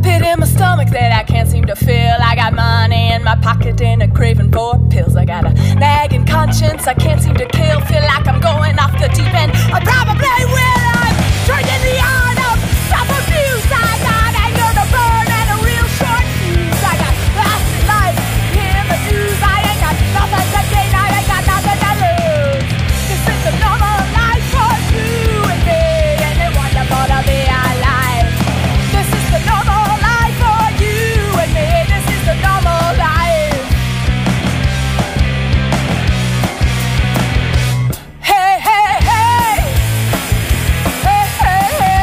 pit in my stomach that I can't seem to fill. I got money in my pocket and a craving for pills. I got a nagging conscience I can't seem to kill. Feel like I'm going off the deep end. I probably will. I'm drinking the art of self-abuse. I got anger to burn and a real short fuse. I got lost in life in the news. I ain't got nothing to gain. I ain't got nothing to lose. This is the normal life for you and me. And it's wonderful to be alive. This is the normal life for you and me. This is the normal life. Hey, hey, hey. Hey, hey, hey.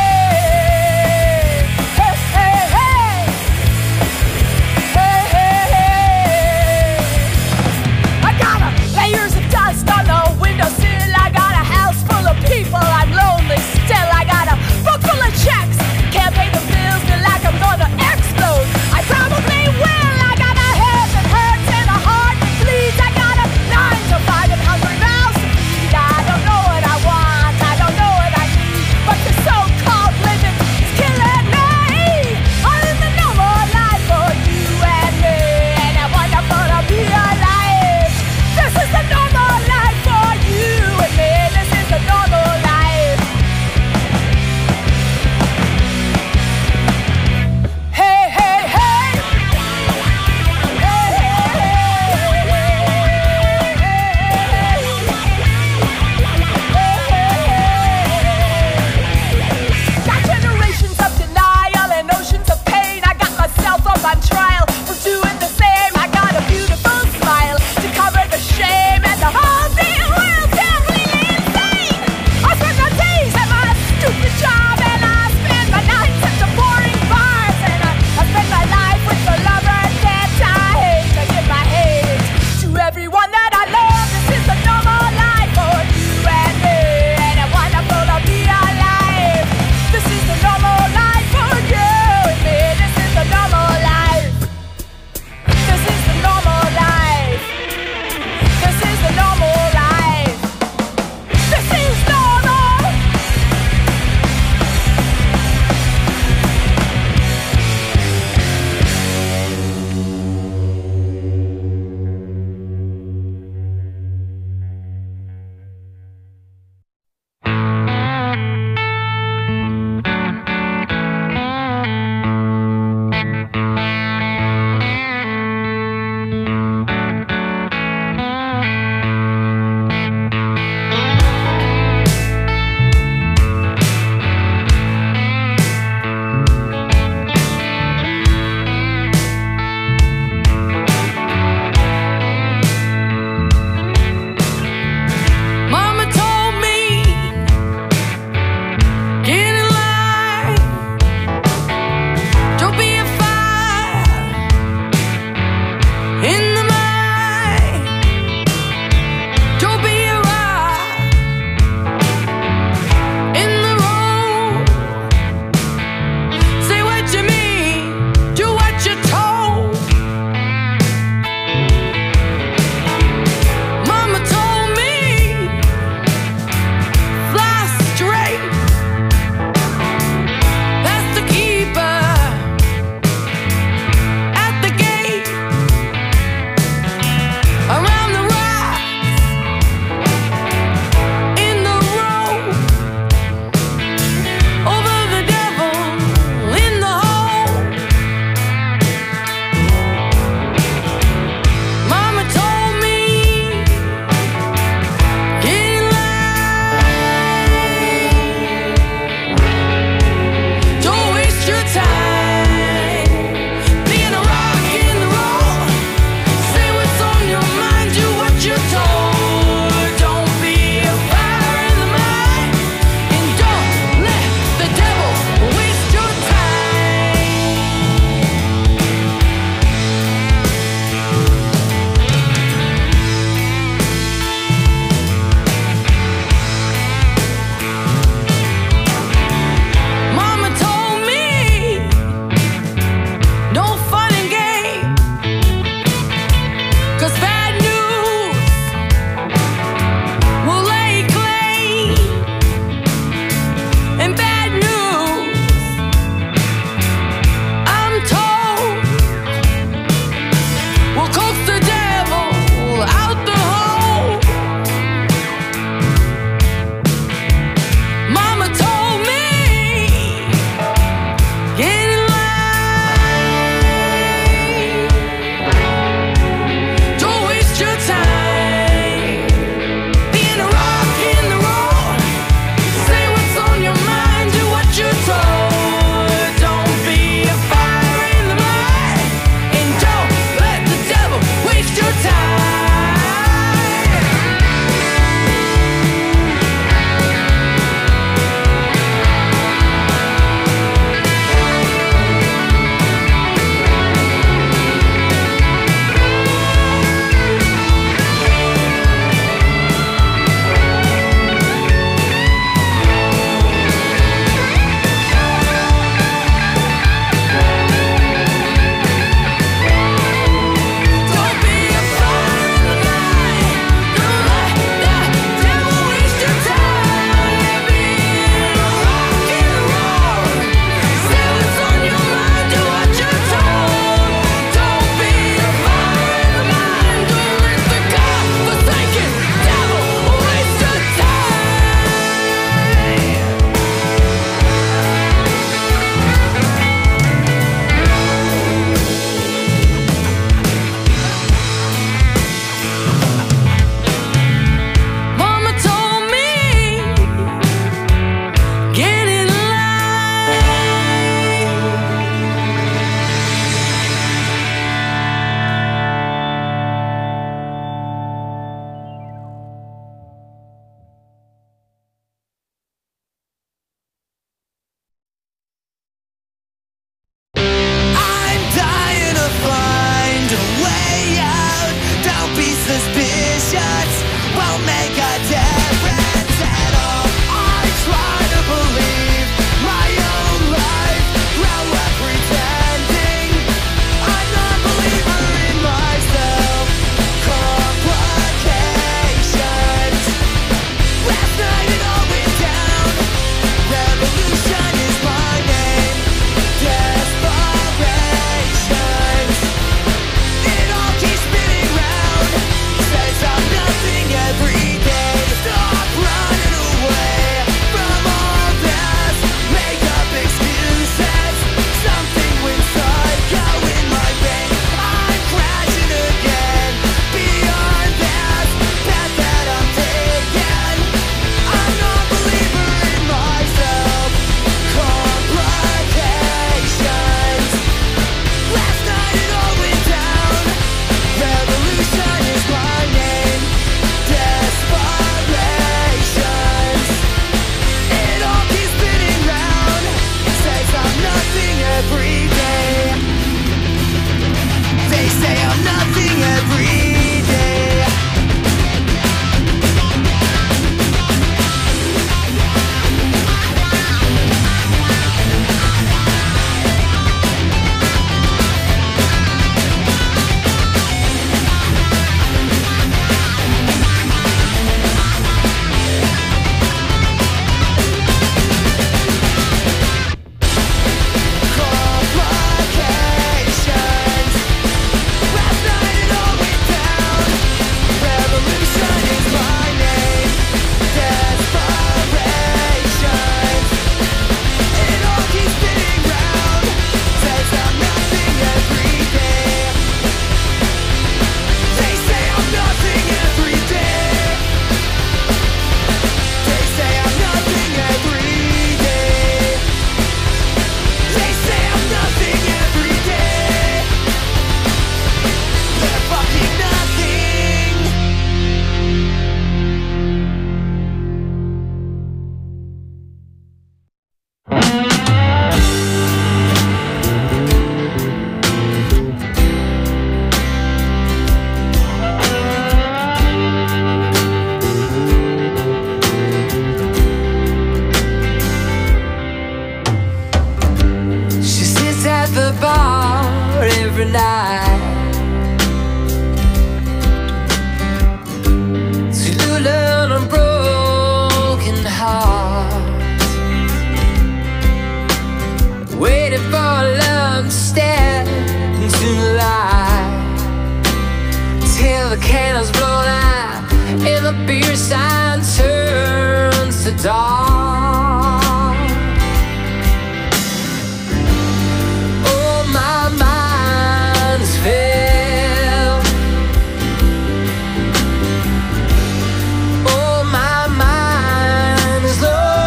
night. To learn a broken heart, waiting for love to step into the light, till the candles blow out and the beer sign turns to dark. Oh, my mind is filled. Oh, my mind is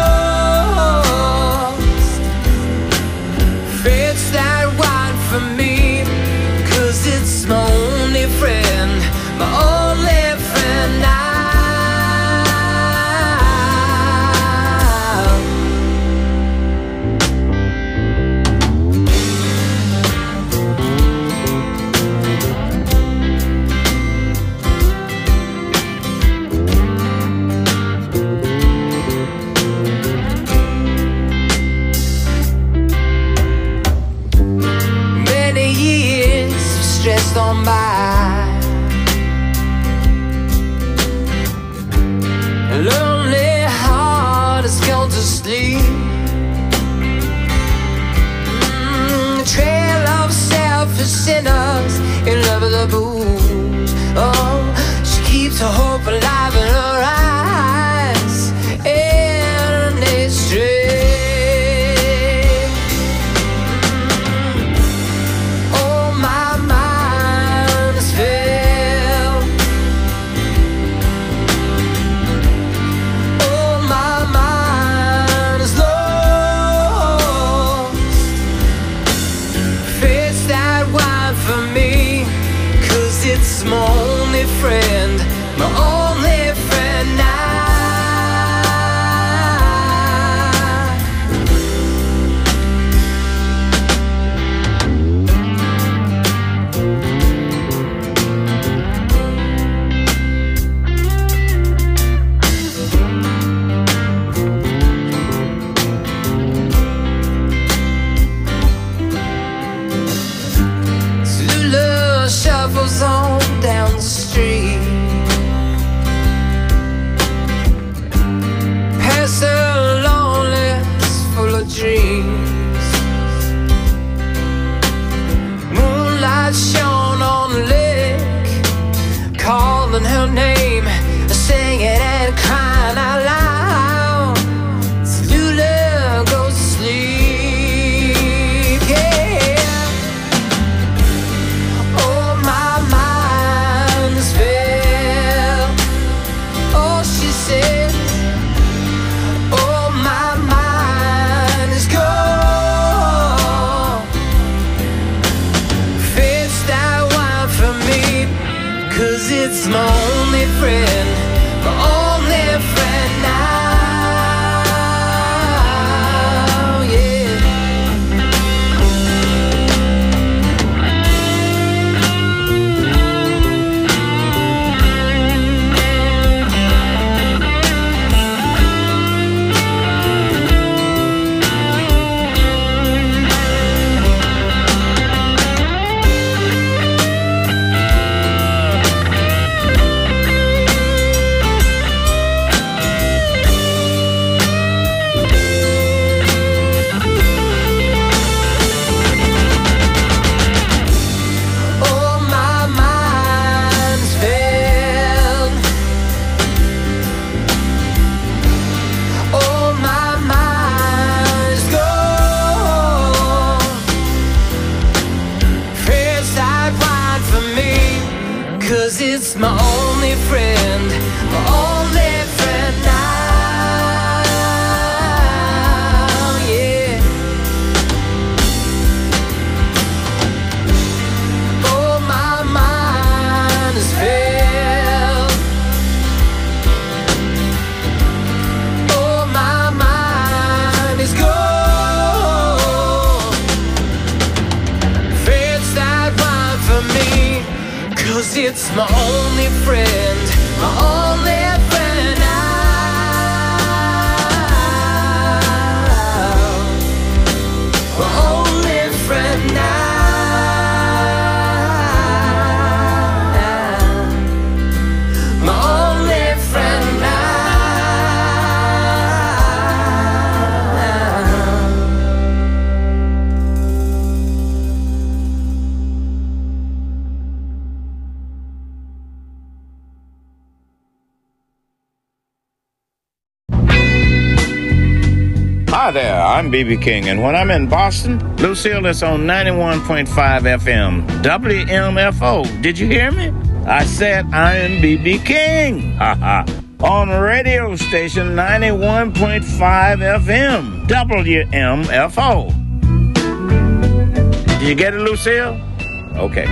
lost. Fate's that wide for me, 'cause it's my only friend, my only friend now. Many years stressed on by, a lonely heart has gone to sleep. A trail of selfish sinners in love with the booze. Oh, she keeps her hope alive in her eyes, and it's straight. Oh, my mind is filled. Oh, my mind is lost. Fate's that wide for me, 'cause it's my only friend, my only friend now. Zulu shuffles on down the street, past a loneliness full of dreams. Moonlight shone on the lake, calling her name, singing and crying out loud. Zulu goes to sleep, yeah. Oh, my mind is filled. Oh, she said. Oh, my mind is gone. Fate's that wide for me, 'cause it's my only friend, my only friend now, yeah. Oh, my mind is filled. Oh, my mind is gone. Fate's that wide for me, 'cause it's my only friend, my only friend now, yeah. Oh, my mind is filled. Oh, my mind is gone. Fate's that wide for me, 'cause it's my only friend, my only friend now, my only friend now. there, I'm B.B. King, and when I'm in Boston, Lucille is on 91.5 FM, WMFO. Did you hear me? I said I am B.B. King. On radio station 91.5 FM, WMFO. Did you get it, Lucille? Okay.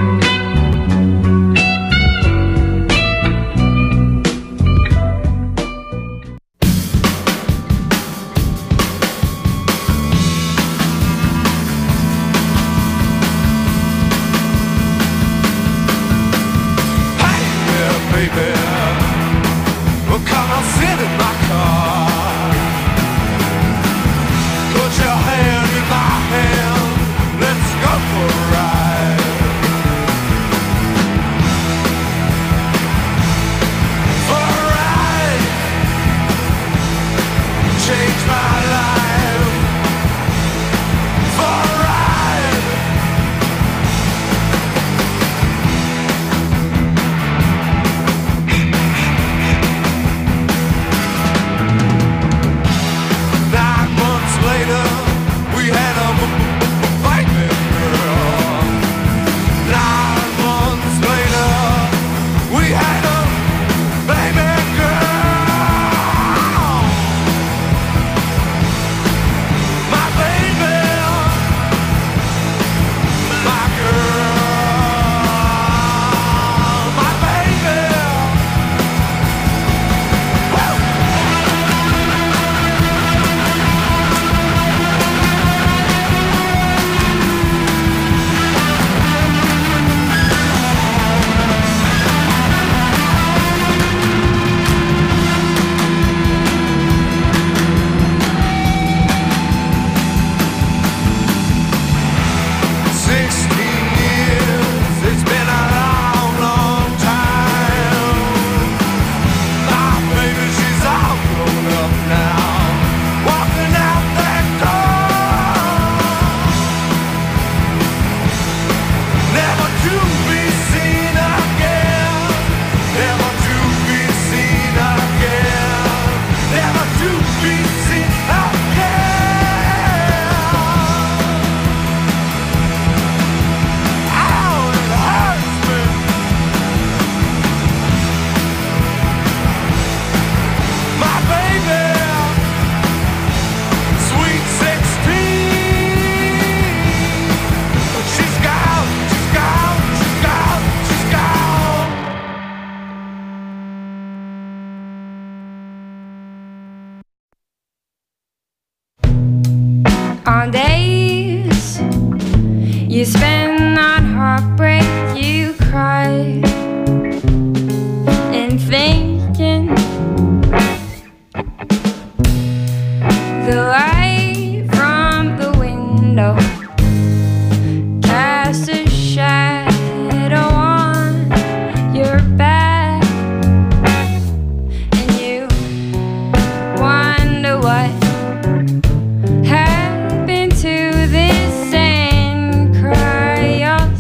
On days you spend on heartbreak, you cry and thinking the light from the window casts a shadow on your back, and you wonder what happened to this, and cry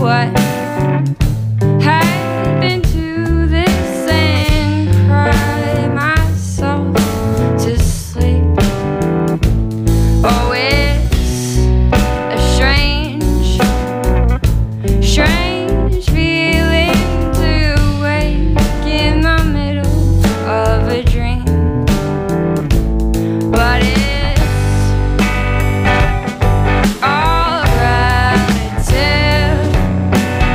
what happened to this and cry myself to sleep. Oh, it's a strange feeling to wake in the middle of a dream. But it's all relative.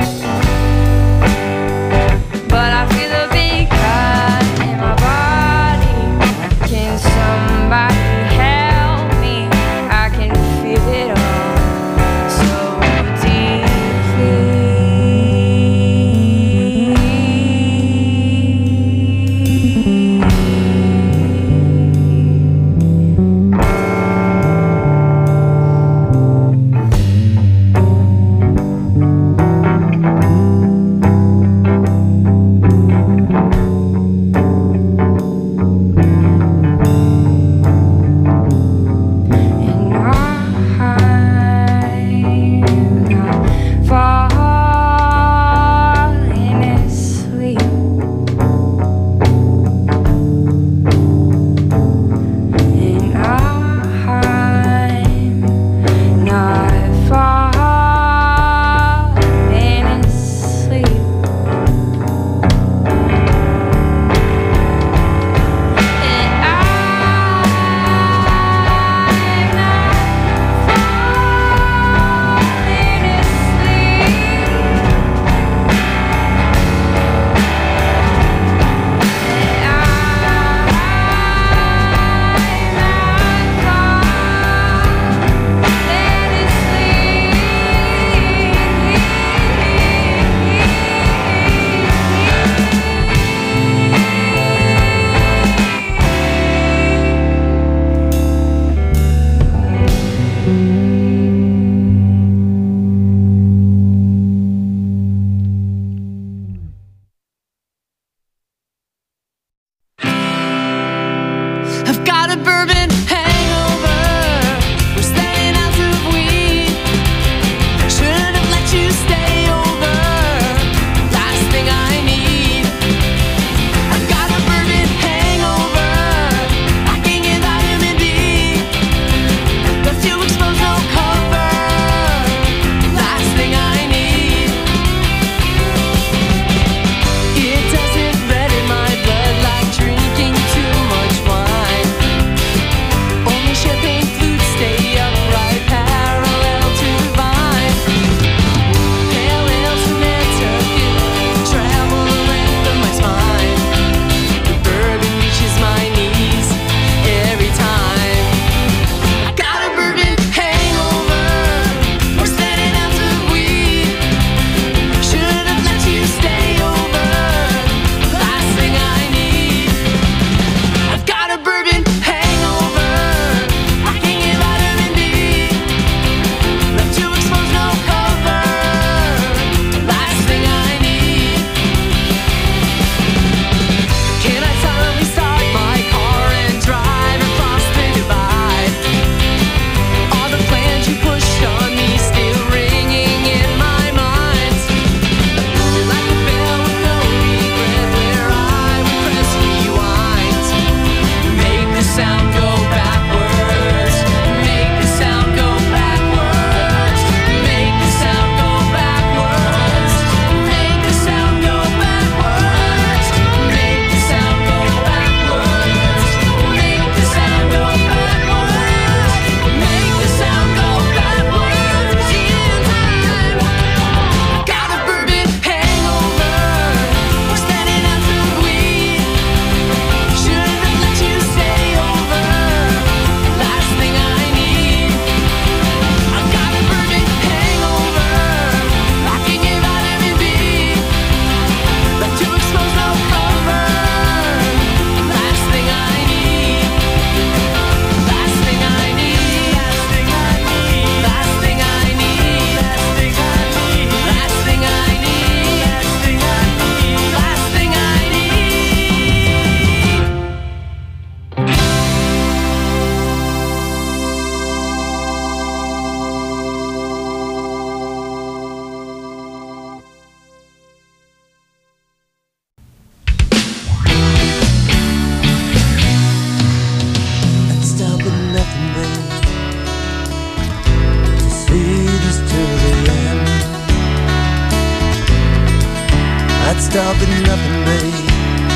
I'd stop at nothing, babe,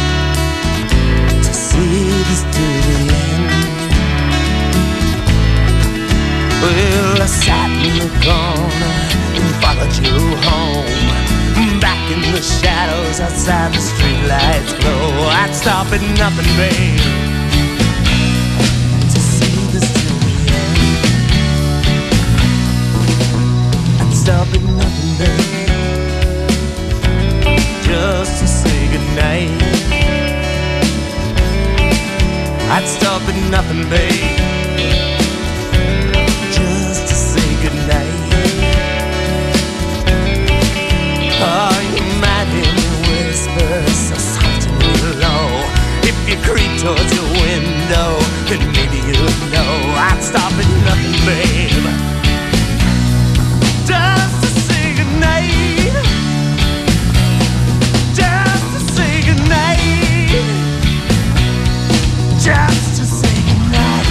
to see this to the end. Well, I sat in the corner and followed you home, back in the shadows outside the streetlights glow. I'd stop at nothing, babe, to see this to the end. I'd stop at nothing, babe, just to say goodnight. I'd stop at nothing, babe, just to say goodnight. Oh, you might hear me whisper so soft and low. If you creep towards your window, then maybe you'll know. I'd stop at nothing, babe, just to say goodnight. Just to say goodnight. Just to say goodnight.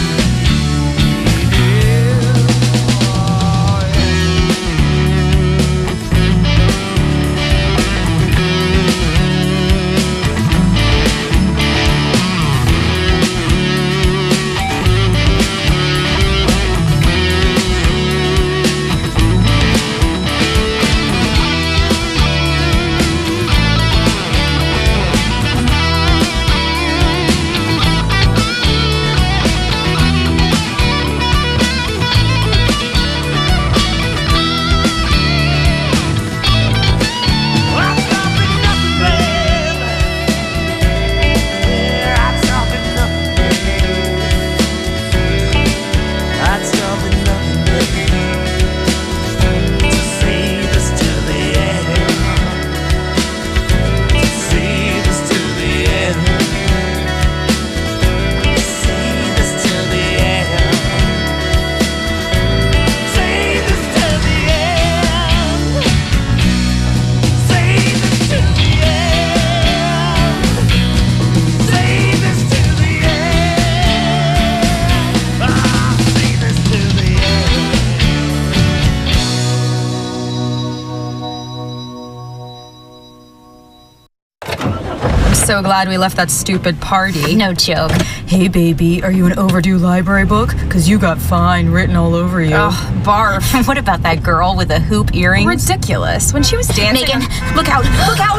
So glad we left that stupid party. No joke. Hey, baby, are you an overdue library book? Because you got fine written all over you. Oh, barf. What about that girl with the hoop earrings? Ridiculous. When she was dancing... Megan, look out! Look out!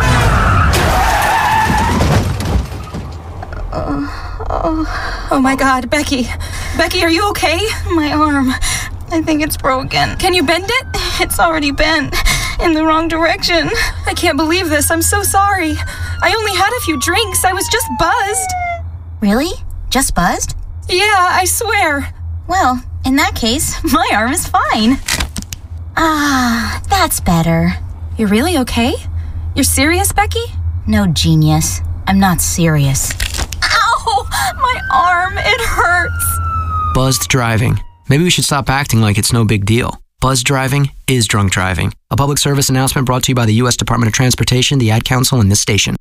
Oh my God, Becky. Becky, are you okay? My arm. I think it's broken. Can you bend it? It's already bent. In the wrong direction. I can't believe this. I'm so sorry. I only had a few drinks. I was just buzzed. Really? Just buzzed? Yeah, I swear. Well, in that case, my arm is fine. Ah, that's better. You're really okay? You're serious, Becky? No, genius. I'm not serious. Ow! My arm, it hurts. Buzzed driving. Maybe we should stop acting like it's no big deal. Buzzed driving is drunk driving. A public service announcement brought to you by the U.S. Department of Transportation, the Ad Council, and this station.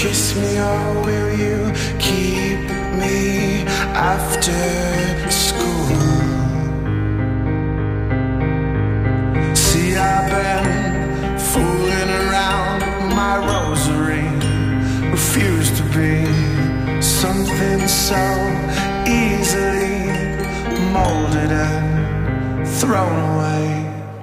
kiss me or will you keep me after school? See, I've been fooling around my rosary, refuse to be something so easily molded and thrown away.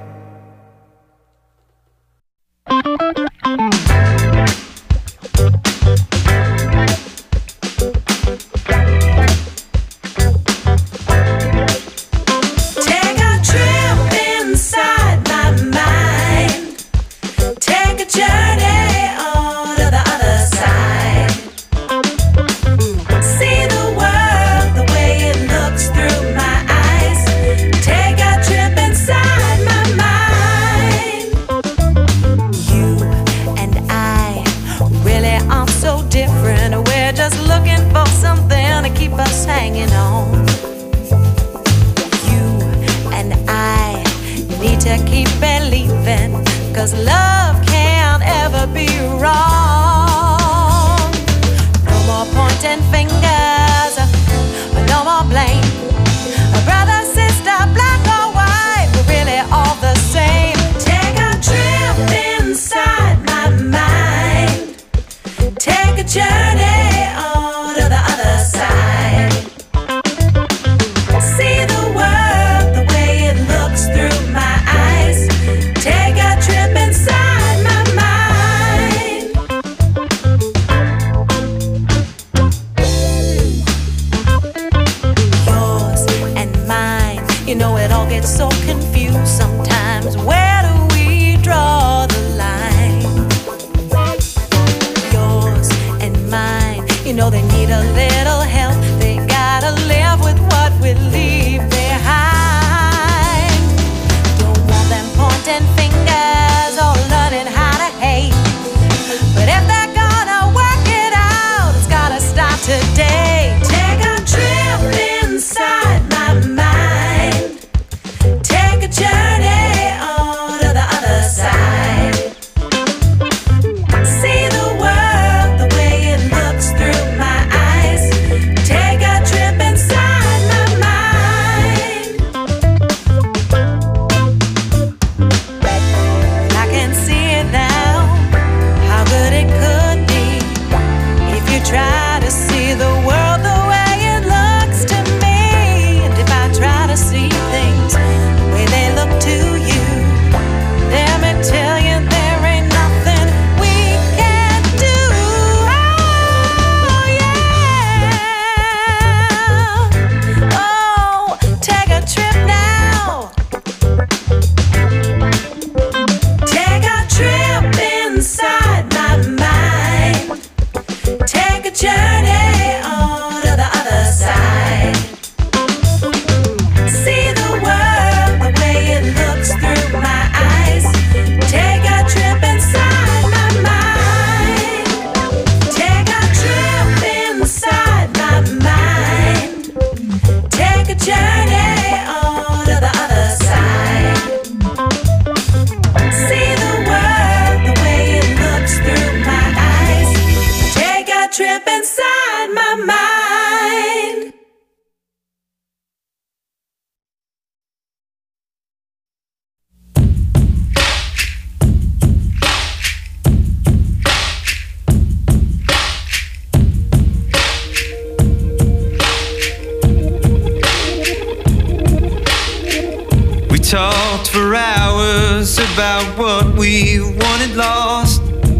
Talked for hours about what we wanted lost,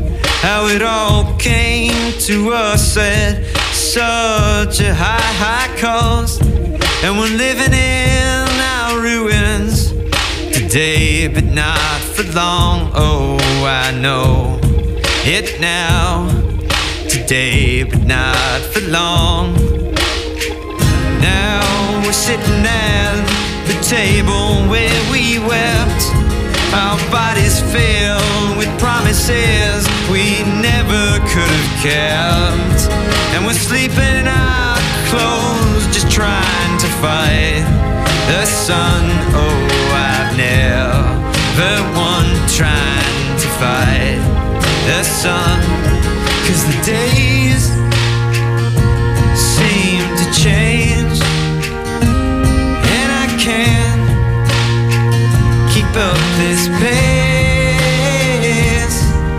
how it all came to us at such a high cost. And we're living in our ruins today, but not for long. Oh, I know it now, today, but not for long. Now we're sitting at the table where we wept, our bodies filled with promises we never could have kept. And we're sleeping in our clothes, just trying to fight the sun. Oh, I've never won trying to fight the sun. 'cause the days seem to change, and I can't keep up this pace.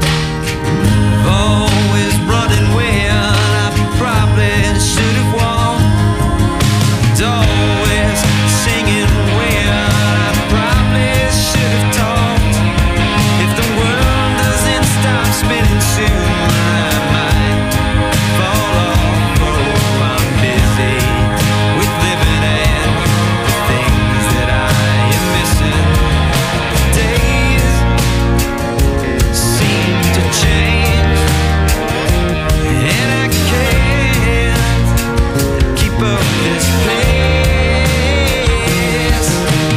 Always running when I probably should have walked. Always singing when I probably should have talked. If the world doesn't stop spinning soon, I might fall off. Oh, I'm busy with living and the things that I am missing. Days seem to change, and I can't keep up this pace.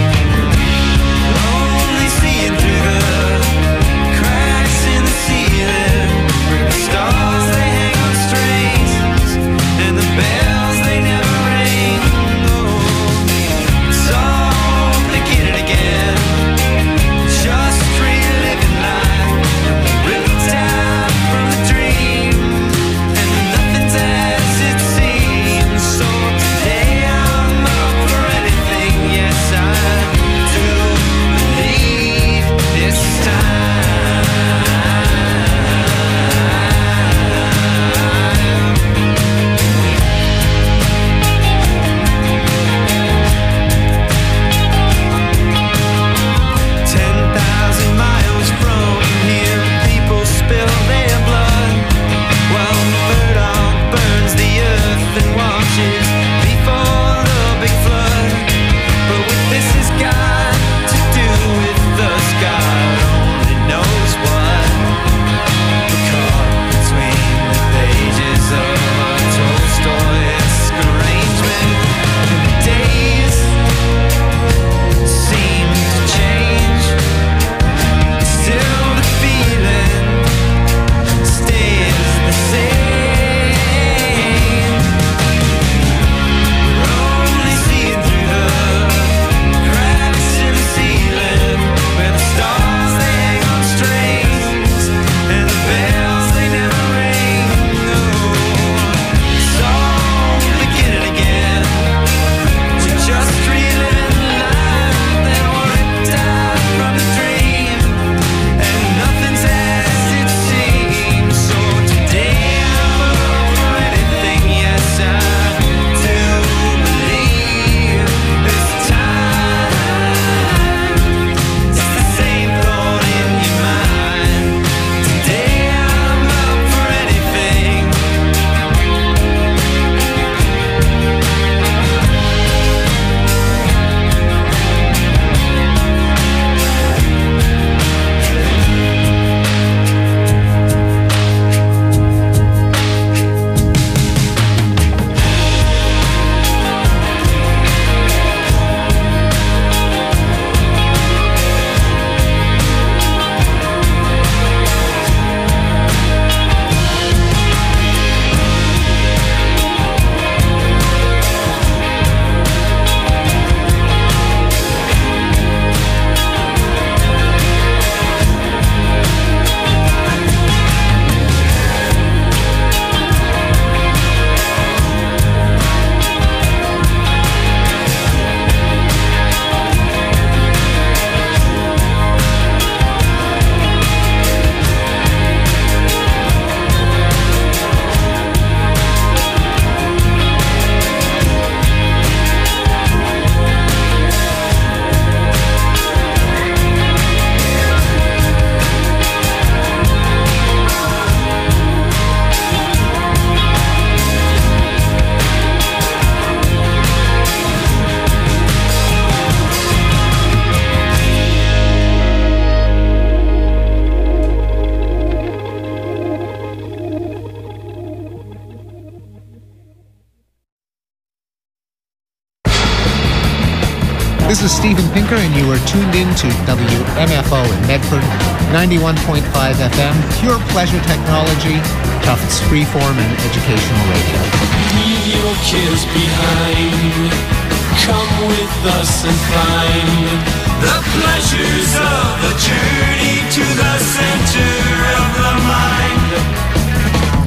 Only seeing through the cracks in the ceiling, the stars they hang on strings, and the bells they never ring. Oh, it's all beginning again, just reliving life, ripped out from the dream, and nothing's as it seems. So today I'm up for anything. Yes, I do believe this time. 10,000 miles from here, people spill their blood, while the burdock burns the earth and watches before the big flood. But what this has got to do with us, God only knows what. We're caught between the pages of a Tolstoyesque arrangement, and the days seem to change. Still the feeling stays the same. We're only seeing through the cracks in the ceiling, where the stars they hang on strings, and the bells they never ring. Oh, it's all beginning again. We're just reliving life, then we're ripped out from the dream, and nothing's as it seems. So today I'm up for anything. Yes, I do believe this time. It's the same thought in your mind. Today I'm up for anything. This is Steven Pinker, and you are tuned in to WMFO in Medford, 91.5 FM, pure pleasure technology, Tufts freeform and educational radio. Leave your kids behind. Come with us and find the pleasures of a journey to the center of the mind.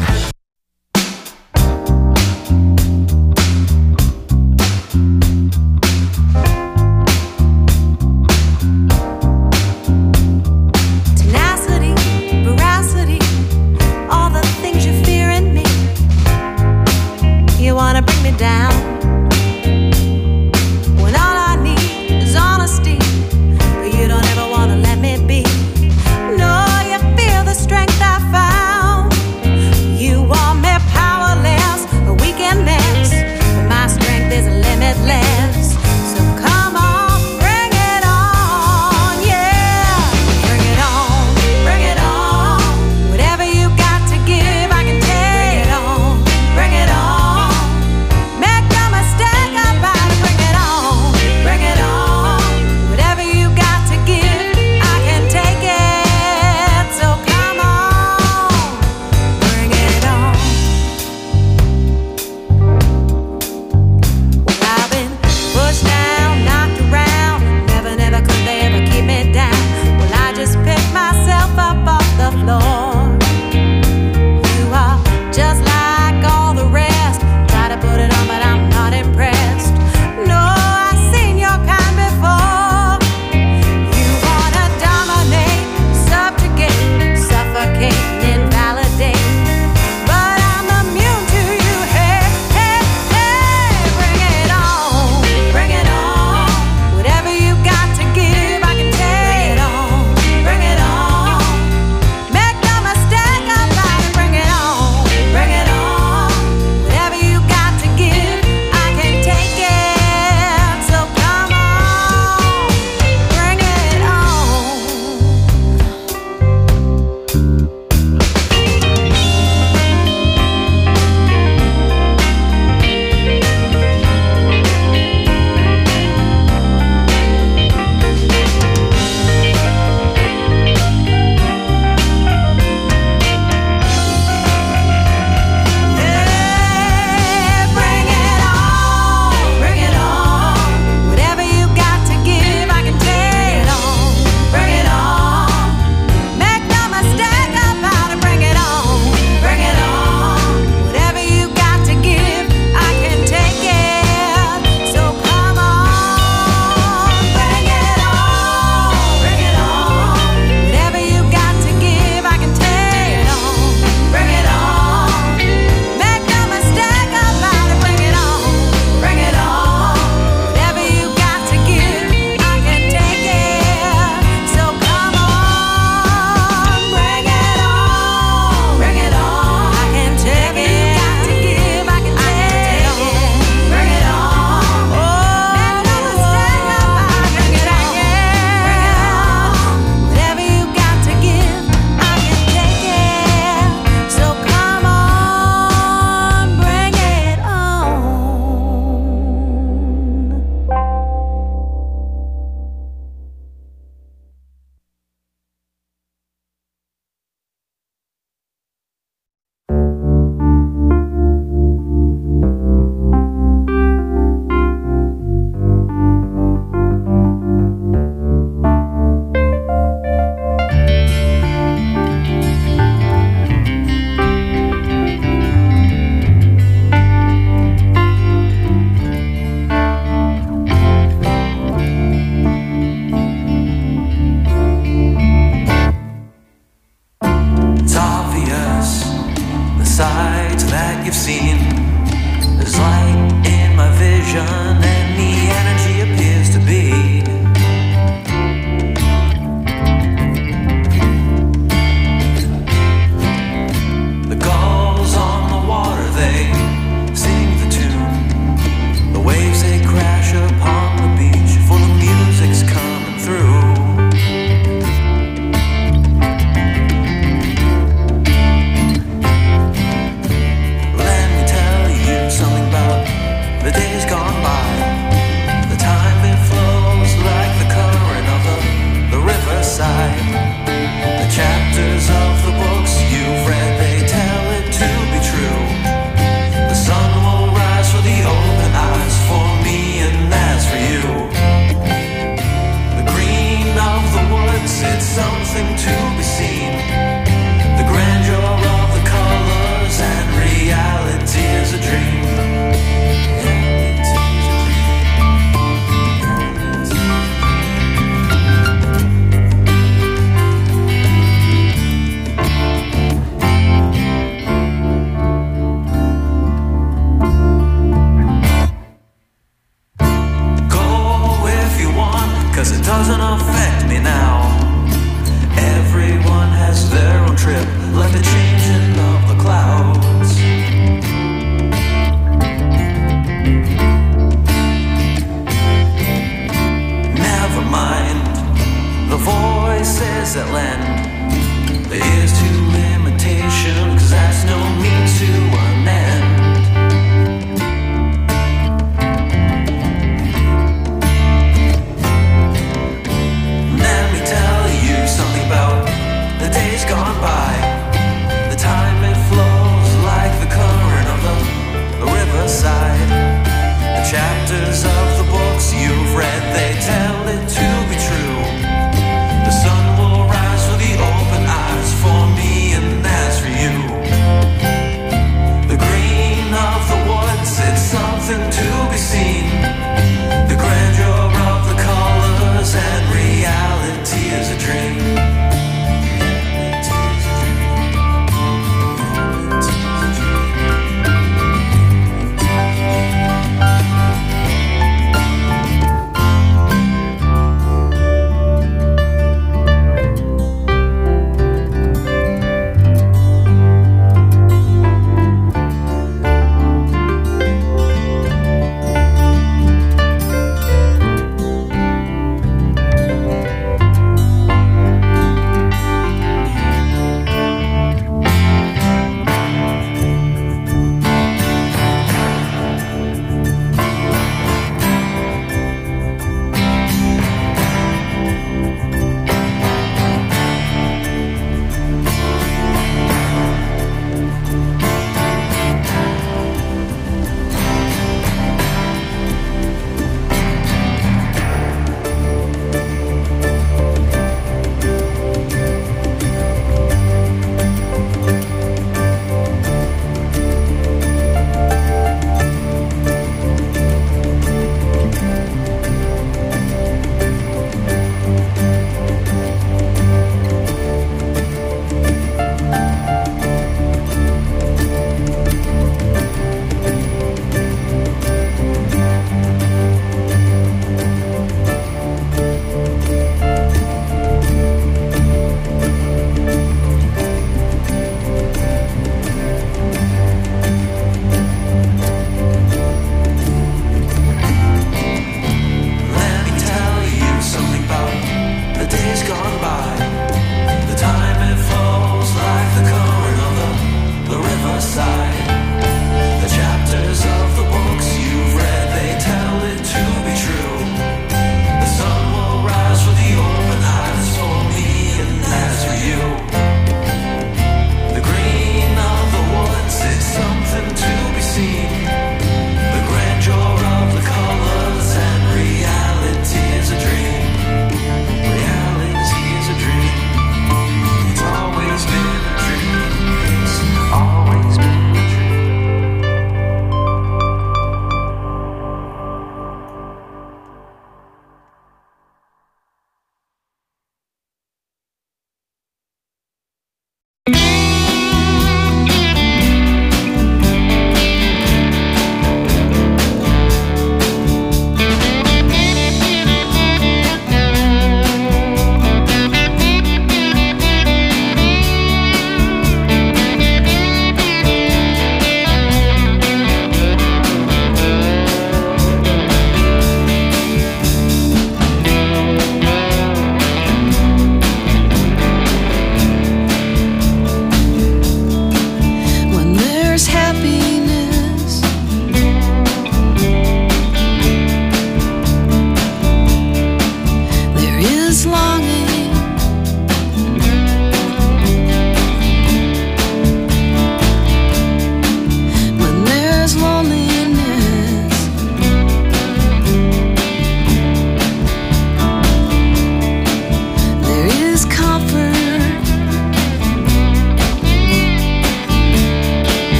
you've seen. There's light in my vision and the energy appears to be. The gulls on the water, they sing the tune. The waves, they crash upon the beach, for the music's coming through. Something about the days gone by. The time it flows like the current of the riverside. The chapters of the books you've read, they tell it to be true. The sun will rise for the open eyes, for me and as for you. The green of the woods, it's something to be seen. The grandeur of the colors and reality is a dream. Cause it doesn't affect me now. Everyone has their own trip, like the changing of the clouds. Never mind the voices that lend their ears to imitation, cause that's no means to an end. Something about the days gone by. The time it flows like the current of the riverside. The chapters of the books you've read, they tell it to be true. The sun will rise for the open eyes, for me and as for you. The green of the woods, it's something to be seen. The grandeur of the colors and reality is a dream.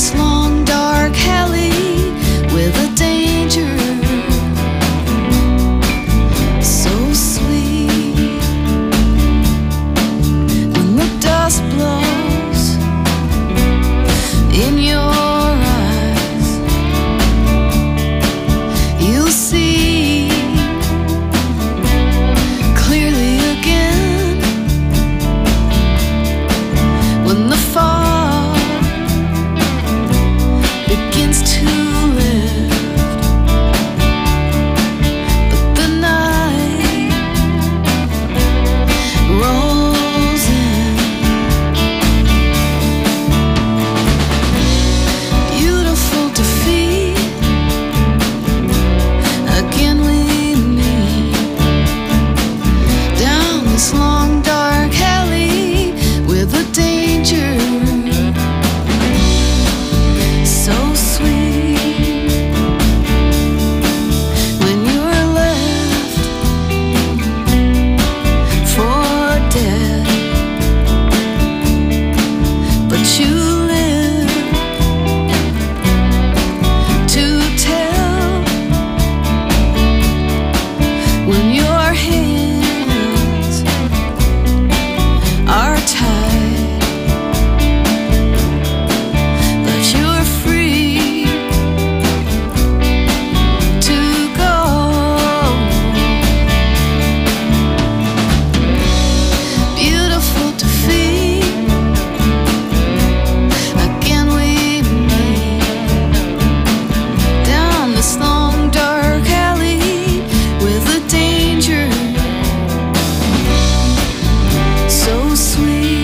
this long dark alley with a danger so sweet. When the dust blows in your eyes, you'll see clearly again. When the fog begins to lift, but the night rolls in. Beautiful defeat, again we meet down this long dark alley with a danger so sweet. When you're left for dead, but you live to tell. When your hands are tied, but you're free to go. Beautiful defeat, again we meet down this long dark alley with a danger so sweet.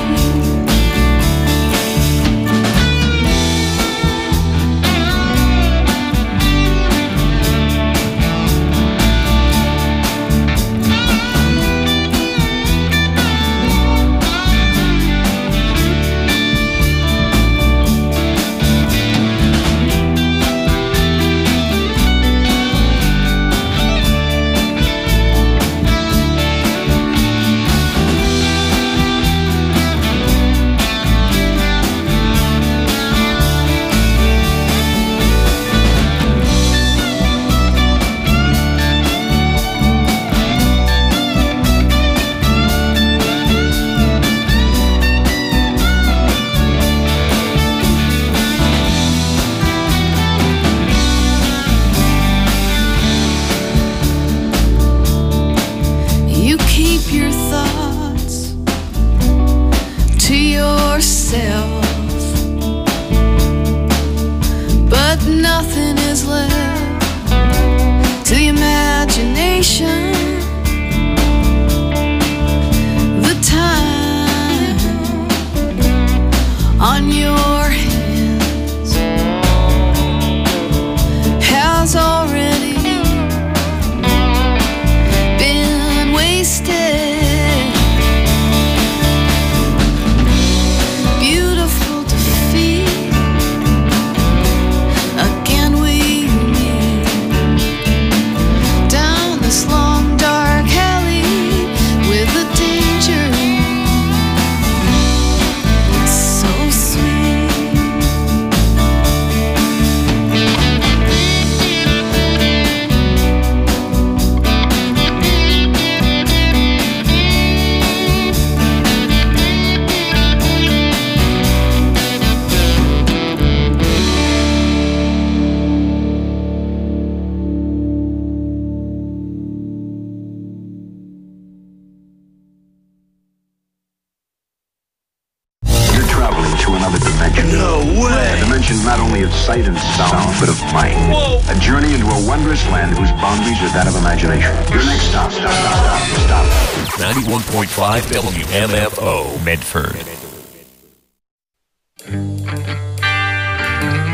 You keep your thoughts to yourself, but nothing is left to the imagination. The time on your hands has already been wasted. Beautiful defeat, again we meet down this long dark alley with a danger so sweet. You're traveling to another dimension. No way! A dimension not only of sight and sound, but of mind. Whoa! A journey into a wondrous land whose boundaries are that of imagination. Your next stop. 91.5 WMFO, Medford.